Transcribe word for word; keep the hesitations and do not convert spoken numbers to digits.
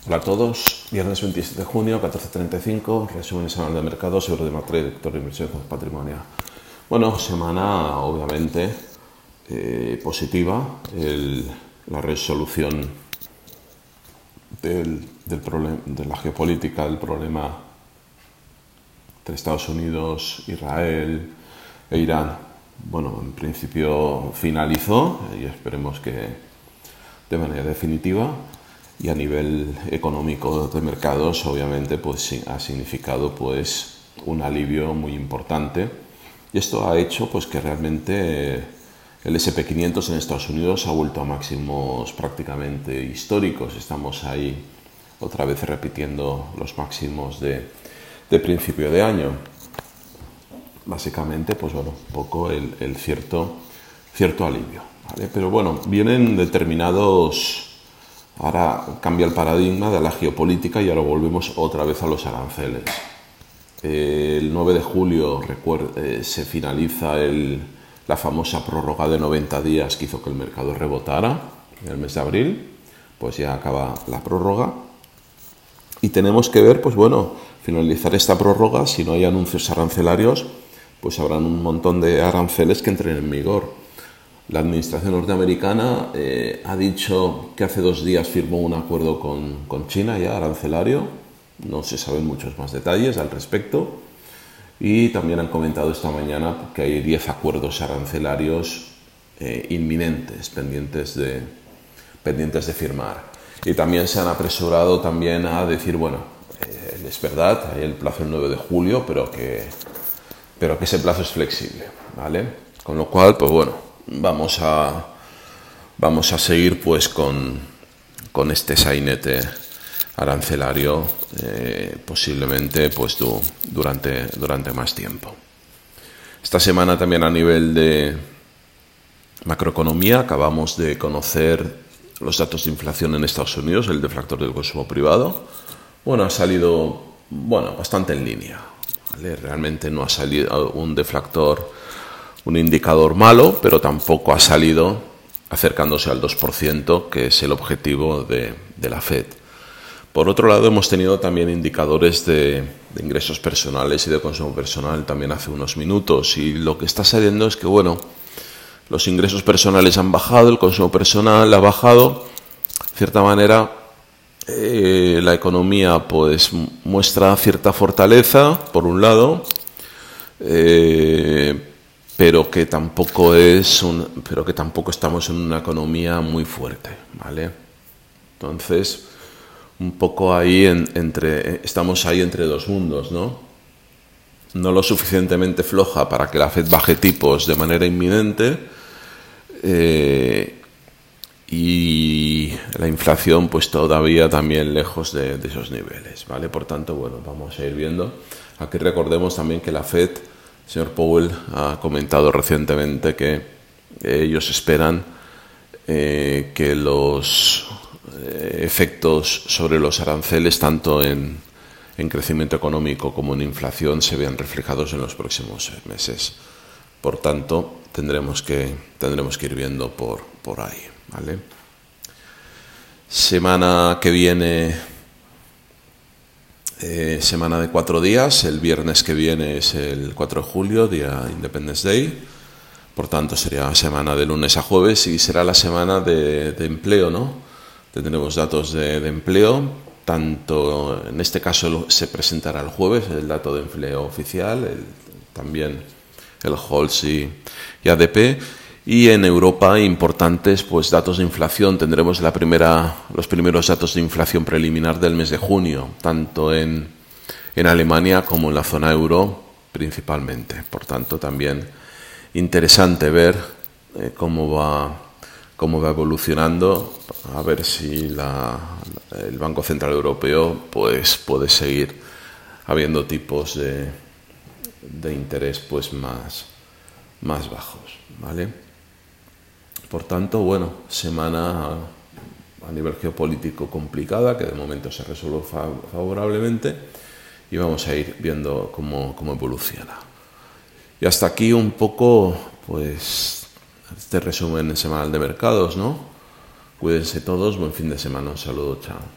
Hola a todos, viernes veintisiete de junio, catorce treinta y cinco, resumen semanal de mercados, euro de Macro, director de inversión patrimonial. Bueno, semana obviamente eh, positiva, el, la resolución del, del problem, de la geopolítica, del problema entre Estados Unidos, Israel e Irán, bueno, en principio finalizó y esperemos que de manera definitiva. Y a nivel económico de mercados, obviamente, pues ha significado pues un alivio muy importante. Y esto ha hecho pues que realmente el ese and pe quinientos en Estados Unidos ha vuelto a máximos prácticamente históricos. Estamos ahí otra vez repitiendo los máximos de, de principio de año. Básicamente, pues bueno, un poco el, el cierto, cierto alivio, ¿vale? Pero bueno, vienen determinados... Ahora cambia el paradigma de la geopolítica y ahora volvemos otra vez a los aranceles. El nueve de julio recuerda, eh, se finaliza el, la famosa prórroga de noventa días que hizo que el mercado rebotara en el mes de abril. Pues ya acaba la prórroga. Y tenemos que ver, pues bueno, finalizar esta prórroga. Si no hay anuncios arancelarios, pues habrán un montón de aranceles que entren en vigor. La administración norteamericana eh, ha dicho que hace dos días firmó un acuerdo con, con China ya arancelario. No se saben muchos más detalles al respecto. Y también han comentado esta mañana que hay diez acuerdos arancelarios eh, inminentes, pendientes de, pendientes de firmar. Y también se han apresurado también a decir, bueno, eh, es verdad, hay el plazo del nueve de julio, pero que, pero que ese plazo es flexible, ¿vale? Con lo cual, pues bueno, Vamos a, vamos a seguir pues con, con este sainete arancelario eh, posiblemente pues du, durante, durante más tiempo. Esta semana también a nivel de macroeconomía acabamos de conocer los datos de inflación en Estados Unidos, el deflactor del consumo privado. Bueno, ha salido bueno, bastante en línea, ¿vale? Realmente no ha salido un deflactor, un indicador malo, pero tampoco ha salido acercándose al dos por ciento, que es el objetivo de, de la Fed. Por otro lado, hemos tenido también indicadores de, de ingresos personales y de consumo personal también hace unos minutos, y lo que está saliendo es que, bueno, los ingresos personales han bajado, el consumo personal ha bajado. De cierta manera, eh, la economía pues muestra cierta fortaleza, por un lado, eh, pero que tampoco es un, pero que tampoco estamos en una economía muy fuerte, ¿vale? Entonces, un poco ahí en, entre estamos ahí entre dos mundos, ¿no? No lo suficientemente floja para que la Fed baje tipos de manera inminente, eh, y la inflación pues todavía también lejos de, de esos niveles, ¿vale? Por tanto, bueno, vamos a ir viendo. Aquí recordemos también que la Fed, el señor Powell ha comentado recientemente que ellos esperan eh, que los eh, efectos sobre los aranceles, tanto en, en crecimiento económico como en inflación, se vean reflejados en los próximos meses. Por tanto, tendremos que, tendremos que ir viendo por, por ahí, ¿vale? Semana que viene... Eh, semana de cuatro días, el viernes que viene es el cuatro de julio, día Independence Day, por tanto sería semana de lunes a jueves y será la semana de, de empleo, ¿no? Tendremos datos de, de empleo, tanto en este caso se presentará el jueves el dato de empleo oficial, el, también el Halls y, y A D P. Y en Europa, importantes pues datos de inflación. Tendremos la primera, los primeros datos de inflación preliminar del mes de junio, tanto en, en Alemania como en la zona euro principalmente. Por tanto, también interesante ver eh, cómo va, cómo va evolucionando, a ver si la, el Banco Central Europeo pues puede seguir habiendo tipos de, de interés pues más, más bajos, ¿vale? Por tanto, bueno, semana a nivel geopolítico complicada, que de momento se resuelve favorablemente, y vamos a ir viendo cómo, cómo evoluciona. Y hasta aquí un poco, pues, este resumen semanal de mercados, ¿no? Cuídense todos, buen fin de semana, un saludo, chao.